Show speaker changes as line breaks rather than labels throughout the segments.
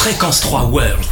Fréquence 3 World.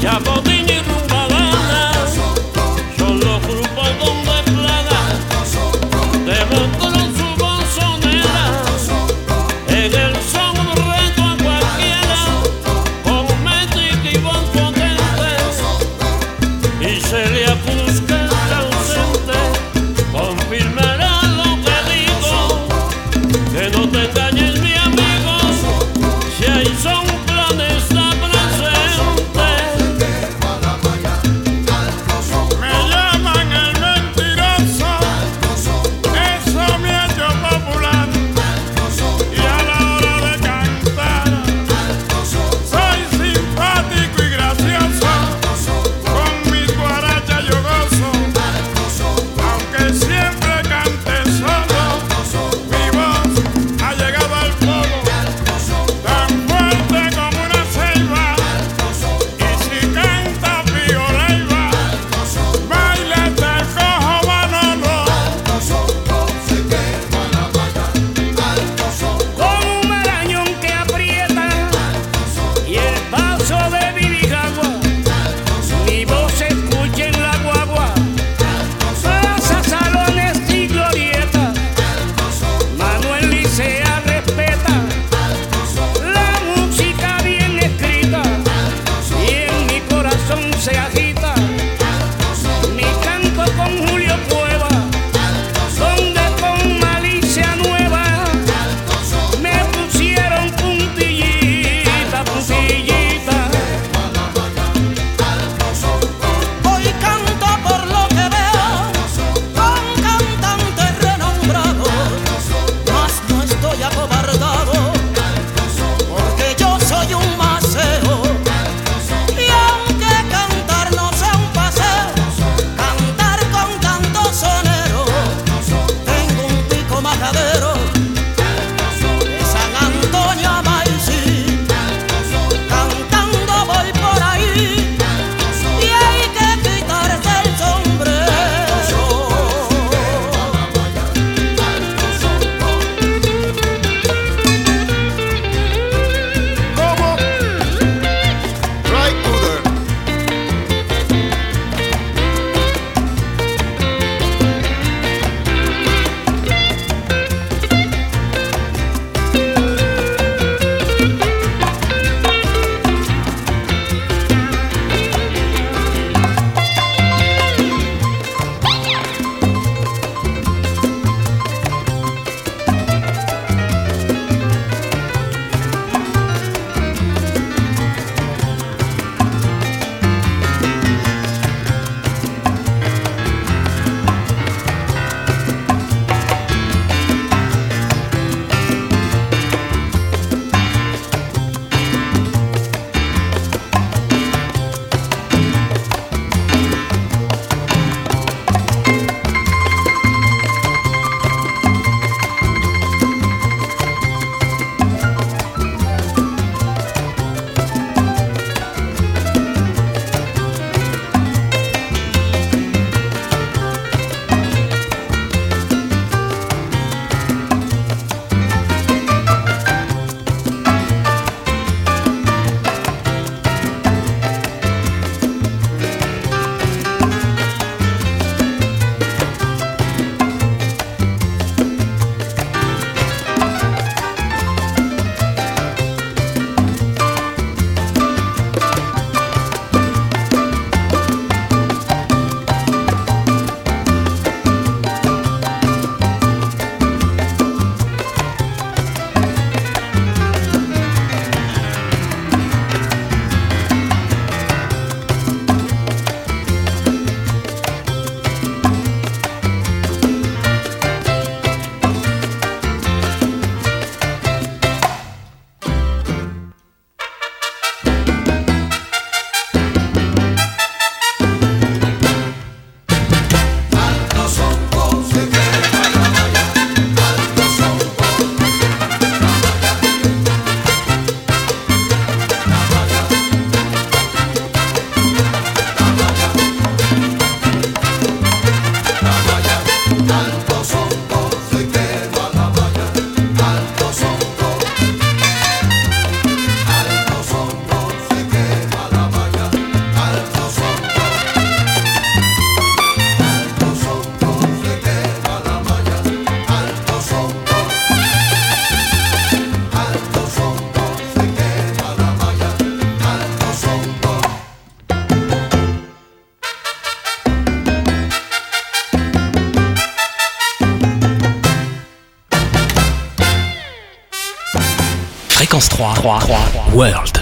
Chapotín y Rumba Gana son los grupos donde plaga demostró su bozonera. En el son un reto a cualquiera con métrica y voz potente, y Celia Cruz, que está ausente, confirmará lo que digo. Que no te engañes, mi amigo, si hay son planes está presente.
World.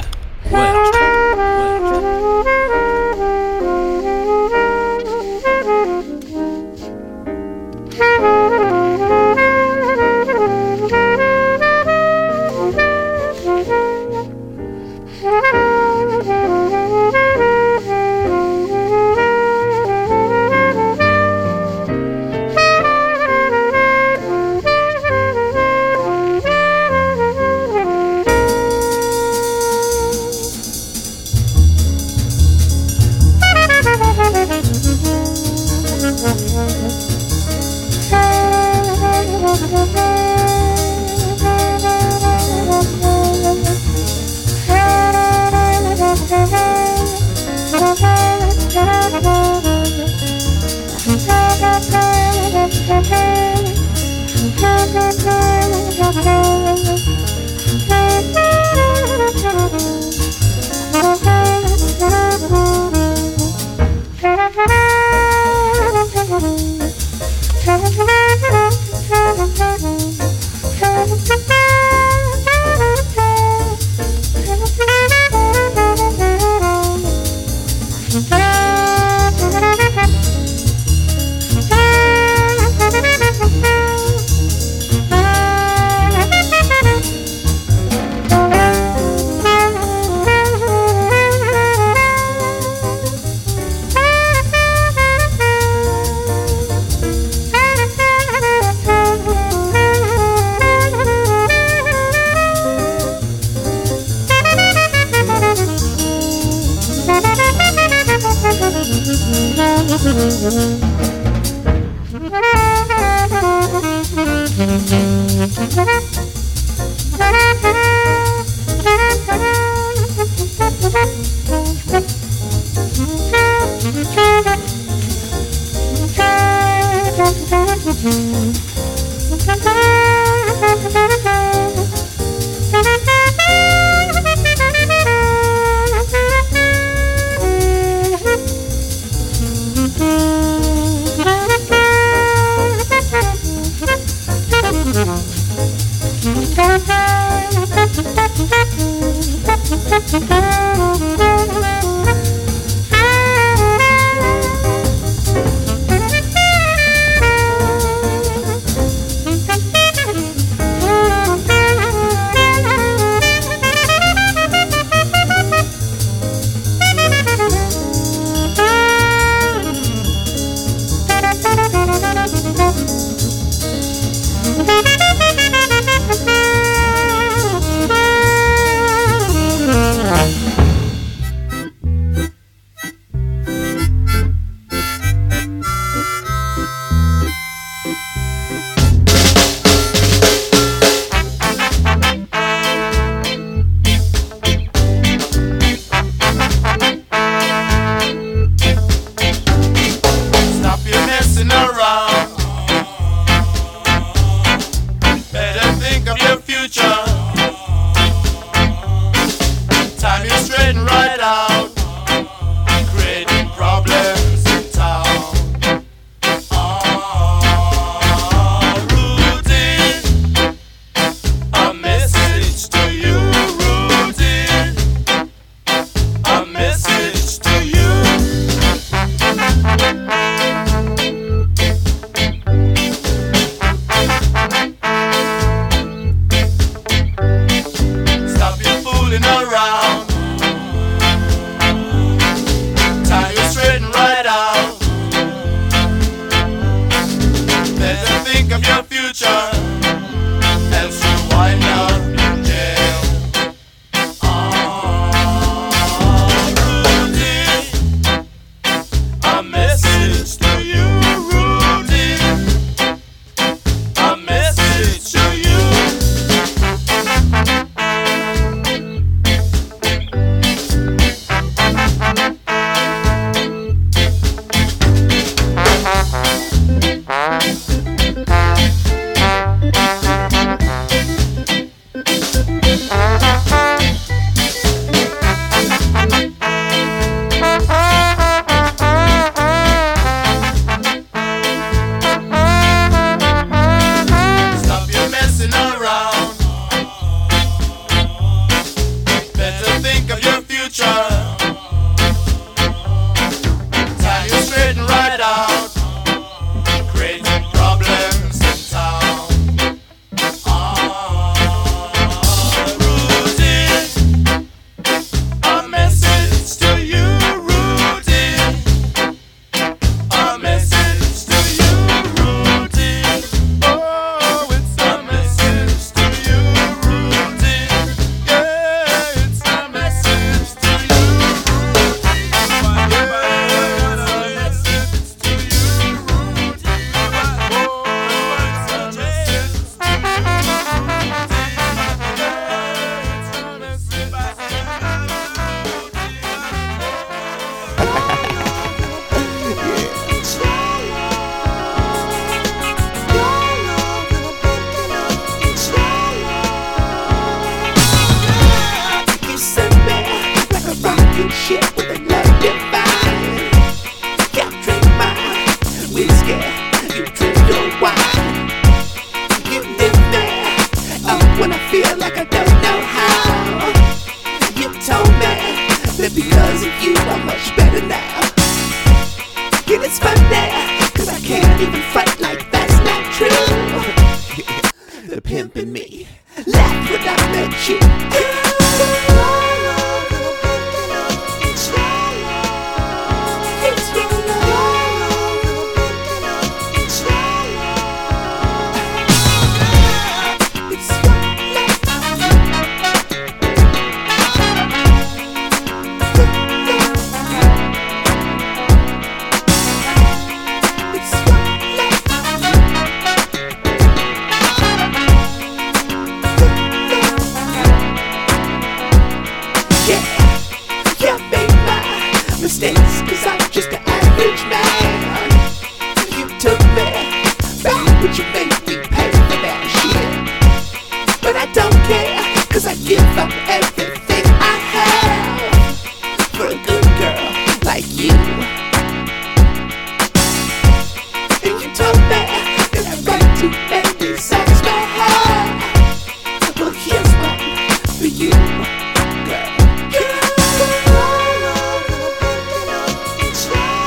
that because of you I'm much better now. Yeah, it's funny, cause I can't even fight like that's not true. The pimp in me laughed when I met you. Cause I'm just an average man. You took me back, but you made me pay for that shit. But I don't care, cause I give up everything I have for a good girl like you. And you told me that I write too many songs bad. Well, here's one for you, girl. Try.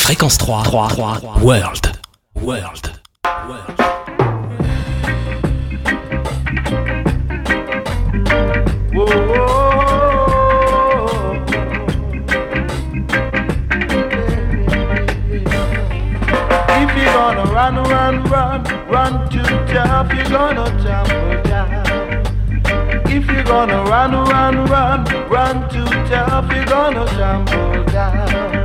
Fréquence 3, World.
If you're gonna run too tough, you're gonna tumble down. If you're gonna run too tough, you're gonna tumble down.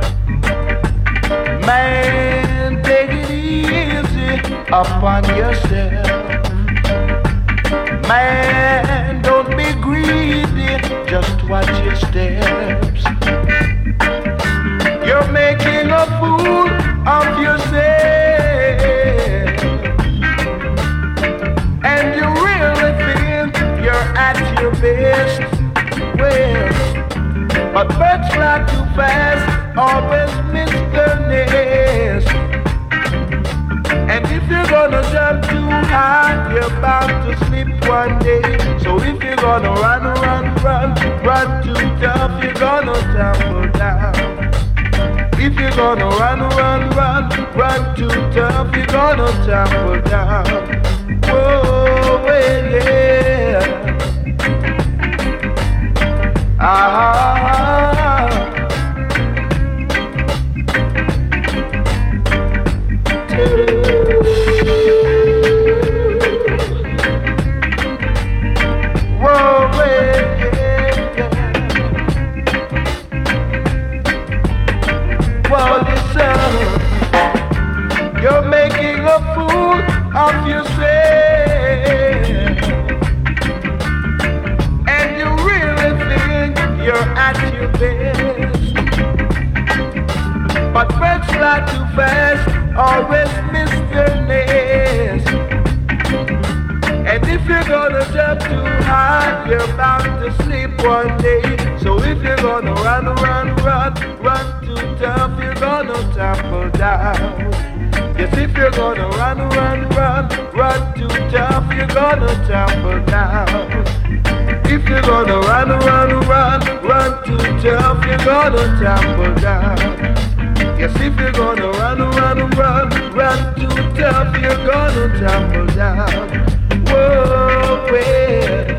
Man, take it easy upon yourself. Man, don't be greedy, just watch your steps. You're making a fool of yourself, and you really think you're at your best. Well, but birds fly too fast, always miss their nest. And if you're gonna jump too high, you're bound to slip one day. So if you're gonna run too tough, you're gonna tumble down. If you're gonna run too tough, you're gonna tumble down. Whoa, yeah. You're making a fool of yourself, and you really think you're at your best. But birds fly too fast, always miss their nest. And if you're gonna jump too high, you're bound to sleep one day. So if you're gonna run too tough, you're gonna tumble down. Yes, if you're gonna run too tough, you're gonna tumble down. If you're gonna run too tough, you're gonna tumble down. Yes, if you're gonna run too tough, you're gonna tumble down. Whoa, well.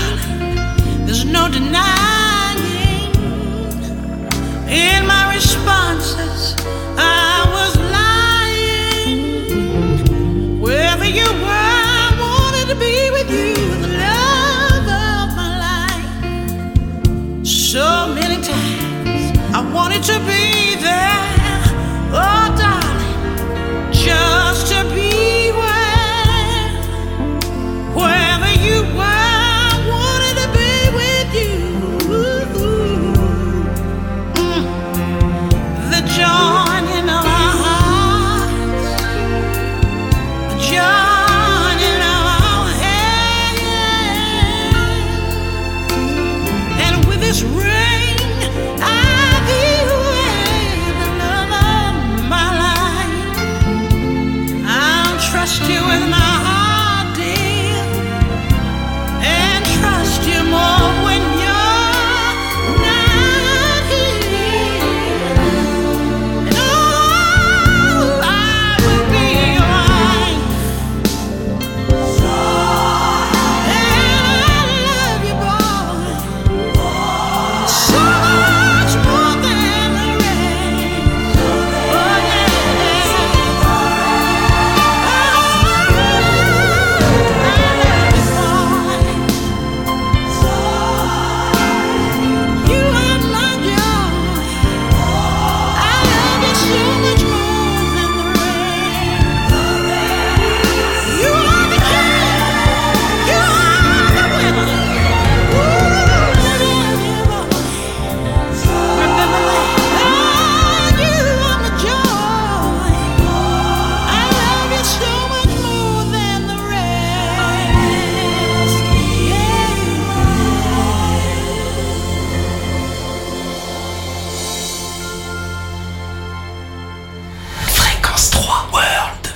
darling, there's no denying. In my responses, I was lying. Wherever you were, I wanted to be with you, the love of my life. So many times I wanted to be there, oh darling, just to be wherever you were. I wanted to be with you. The joining of our hearts, the joining of our hands, and with this ring I give away the love of my life. I'll trust you with my heart, dear, and trust you more when you're not here. And oh, I will be your wife, and I love you, boy, so much more than the rest. Oh yeah, you are my joy. I love you so much more than the rest. You are the king, you are the winner. Ooh, I love you, boy. Remember that. Oh, you are my joy. I love you so much more than the rest.
Fréquence 3 World.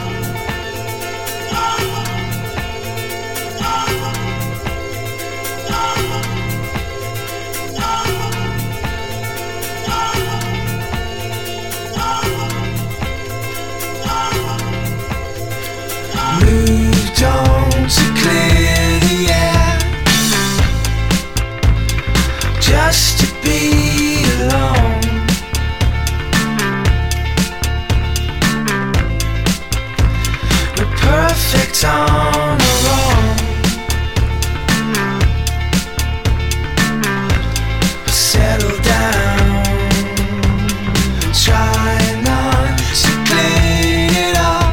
Moved on to clear the air, just to be alone. We're perfect on our own, but settle down and try not to clean it up.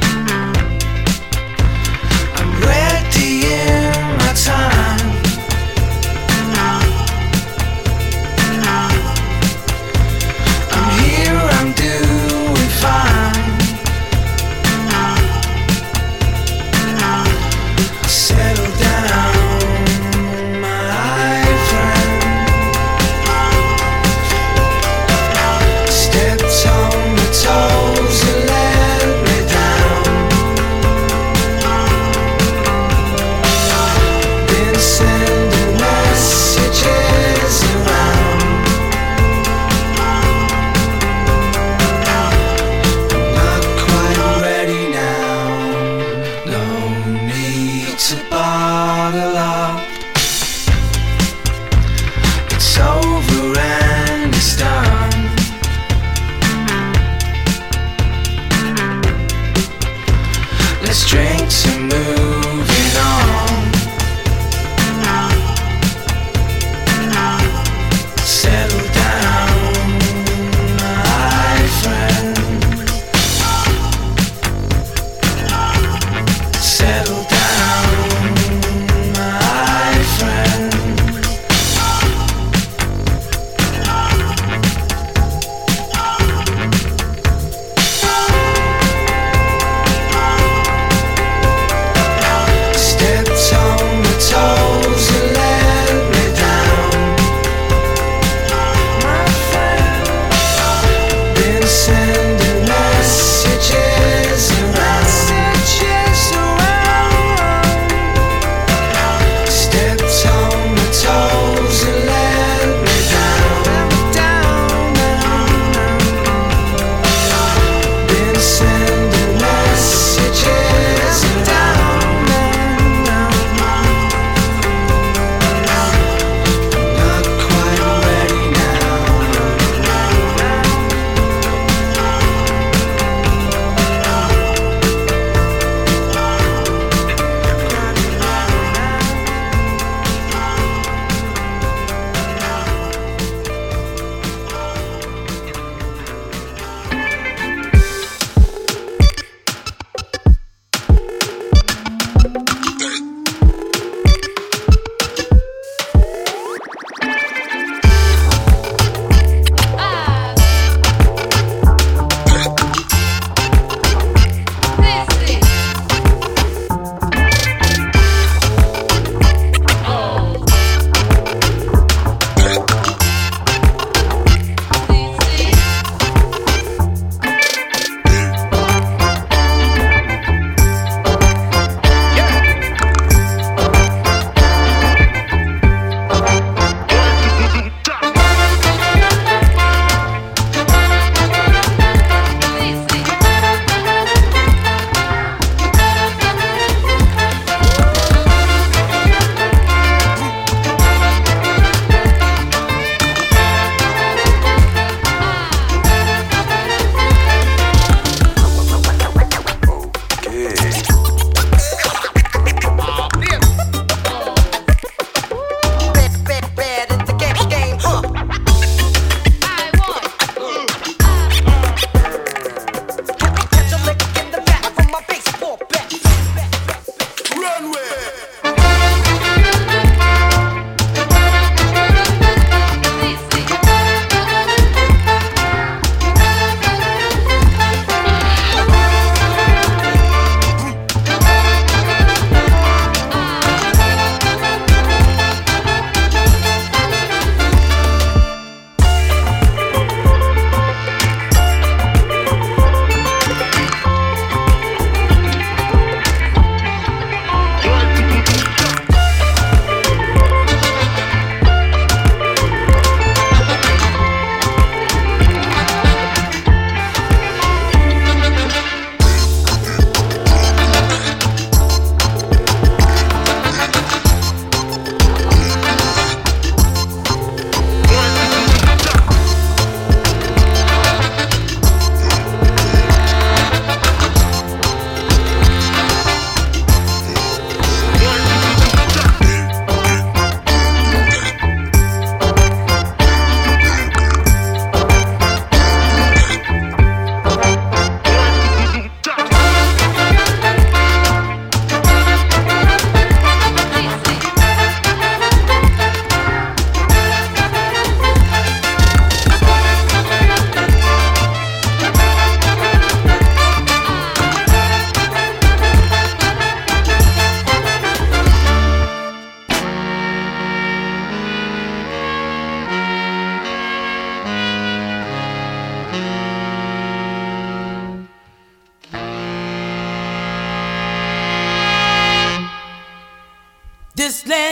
I'm ready in my time.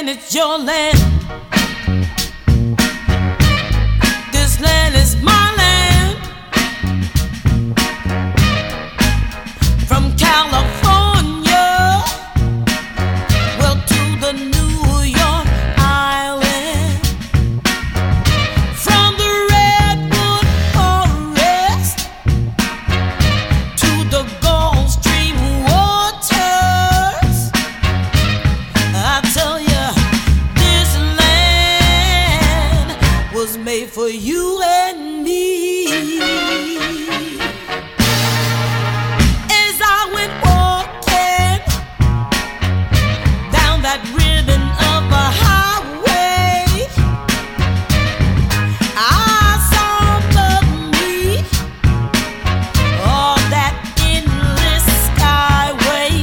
land is your land. This land is my land. From California, well, to the New York Island. From the Redwood Forest to the Gulf Stream waters. I tell you, this land was made for you and me. As I went walking down that ribbon of a highway, I saw above me all that endless skyway.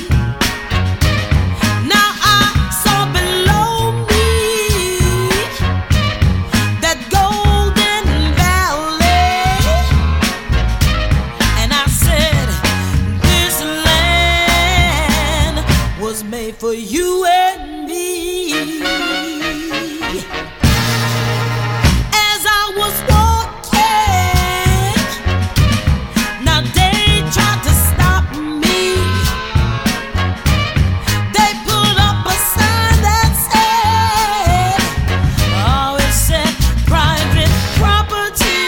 Now I saw below me that golden valley, and I said, this land was made for you and me. As I was walking, now they tried to stop me. They put up a sign that said, oh, it said private property.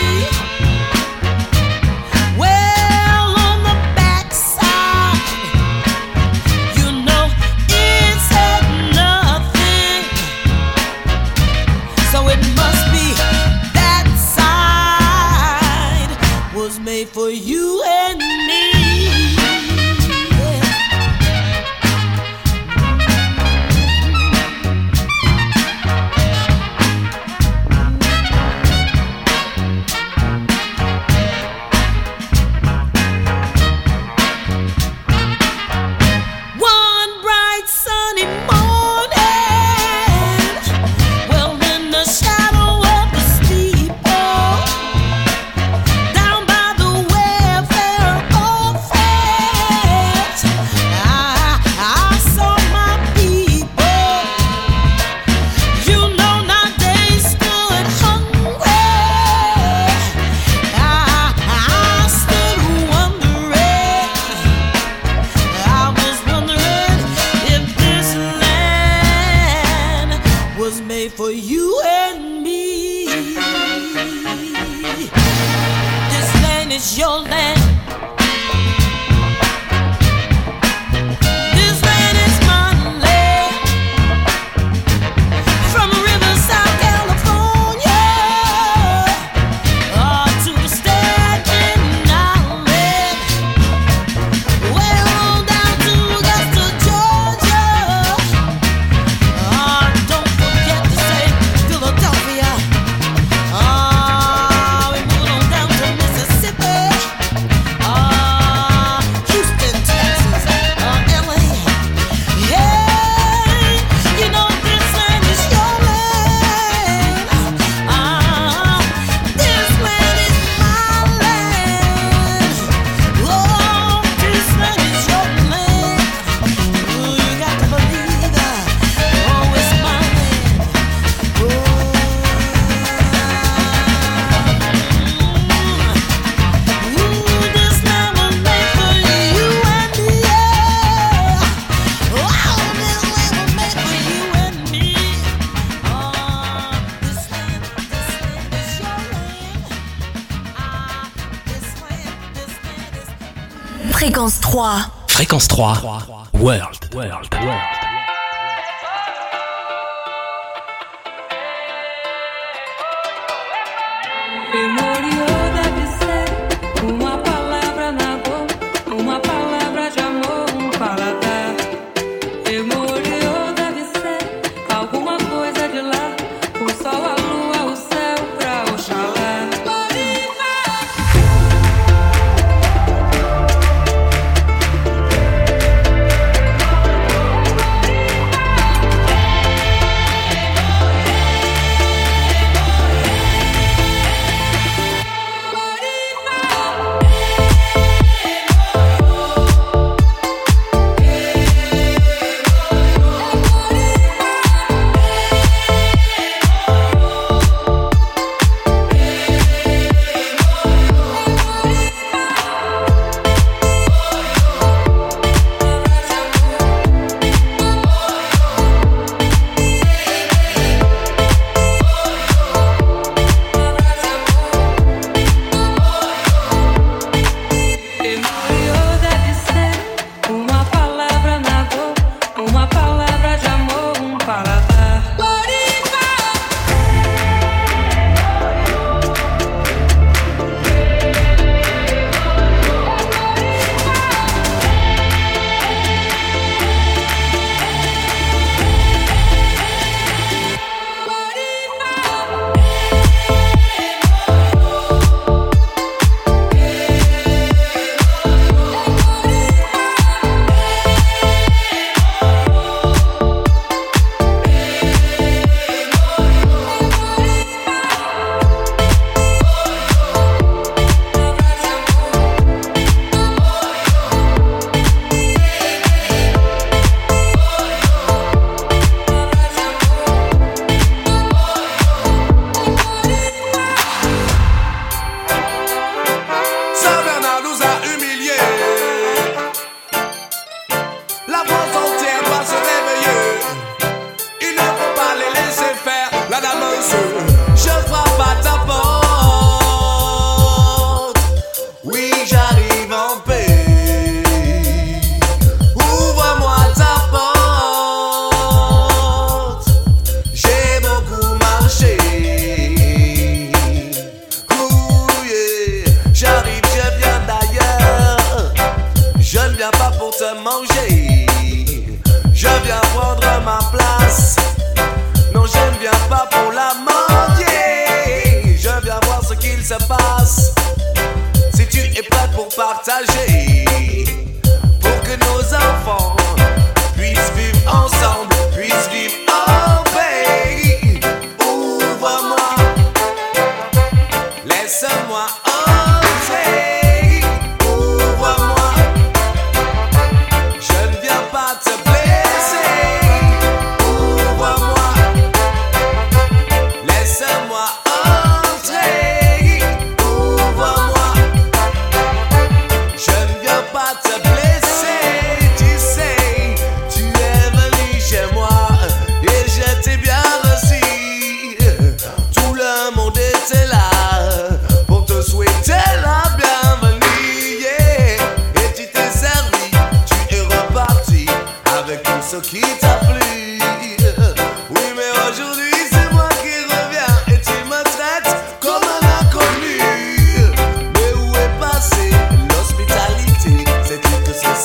Well, on the backside, you know, it said nothing. So it must be that side was made for you and me. One bright sunny morning, well, in the shadow of the steeple, down by the welfare office, I saw my people. You know, now they stood hungry. I stood wondering. I was wondering if this land was made for you and me. This land is your land. This land is my land. From Riverside, California, to the Staten Island. Well, on down to Augusta, Georgia. Don't forget to say Philadelphia. We moving on down to Mississippi. Houston, Texas, LA. Hey, you know this land is your land. This land is my land. Oh, this land is your land. Oh, you got to believe that. Oh, it's my land. This land was made for you and me. Oh, this land was made for you and me. This land is your land. This land is.
Fréquence 3.
Fréquence 3. World.
Memoriou deve ser uma palavra na boca, uma palavra de amor, paladar. Memoriou deve ser alguma coisa de lá, o sol, a lua, o céu pra Oxalá.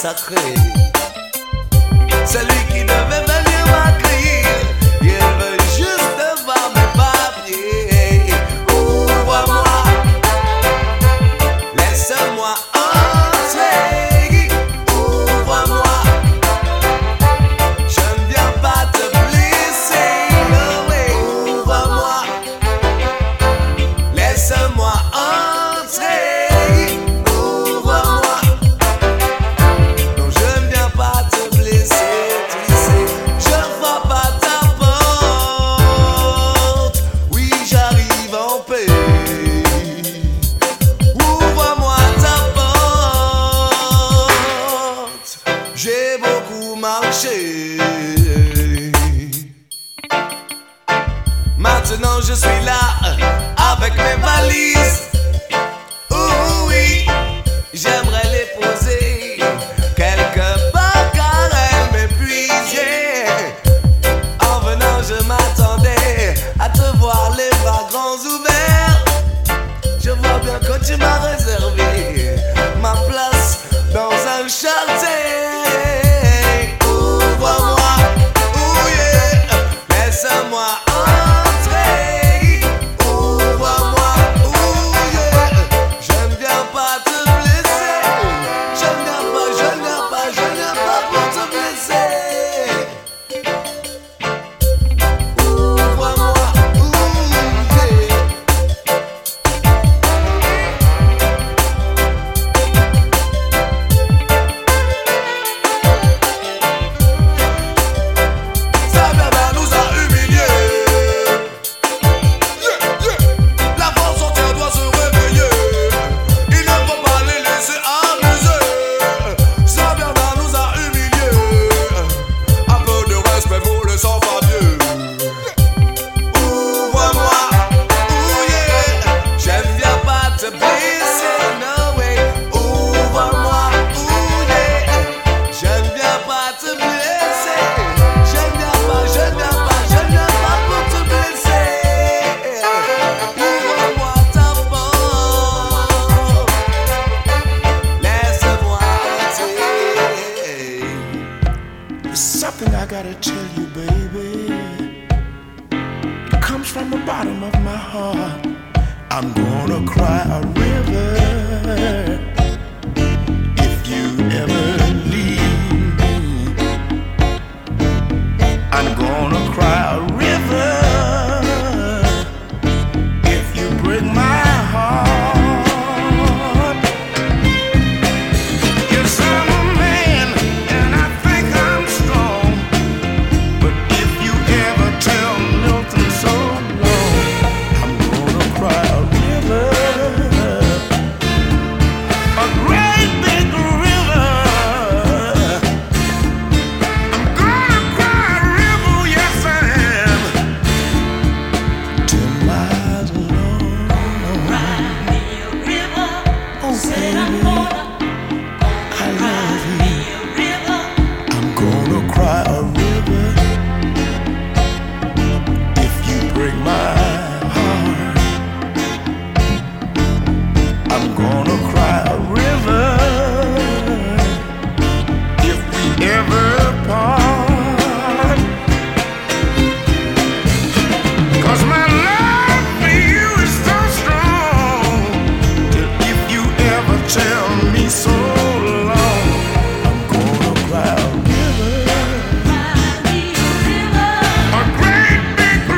sacré. Celui qui devait venir m'accueillir, il veut juste voir mes papiers. Ouvre-moi, laisse-moi entrer. Ouvre-moi, je ne viens pas te blesser. Ouvre-moi, laisse-moi entrer. Ouvre-moi, non je ne viens pas te blesser. Tu sais, je frappe à ta porte. Oui, j'arrive en paix. Ouvre-moi ta porte. J'ai beaucoup marché. Maintenant je suis là avec mes valises. Ouh oui, j'aimerais les poser quelque part car elles m'épuisent. En venant je m'attendais à te voir les bras grands ouverts. Je vois bien que tu m'as réservé ma place dans un charter. Ouvre-moi, ouh yeah, laisse-moi entrer. Ouvre-moi, ouh yeah, je ne viens pas te blesser. Je ne viens pas, je ne viens pas, je ne viens pas pour te blesser. Ouvre-moi, ouh yeah. Sababa nous a humiliés. La France entière doit se réveiller. Il ne faut pas les laisser amuser. Sababa nous a humiliés. Un peu de respect pour les sans-papiers. Ouvre-moi, ouh yeah, je ne viens pas te blesser, no way. Ouvre-moi, ouh yeah, je ne viens pas te blesser. Je ne viens pas, je ne viens pas, je ne viens pas pour te blesser. Ouvre-moi ta porte, laisse-moi entrer.
There's something I gotta tell you, baby. It comes from the bottom of my heart. I'm gonna cry a river if you ever leave me. I'm gonna cry a river if you break my heart. Yes, I'm a man and I think I'm strong, but if you ever tell Milton so long, I'm gonna cry a river, a great big river. I'm gonna cry a river, yes I am, 10 miles long. Oh baby, I love you. I'm gonna cry a river if you break my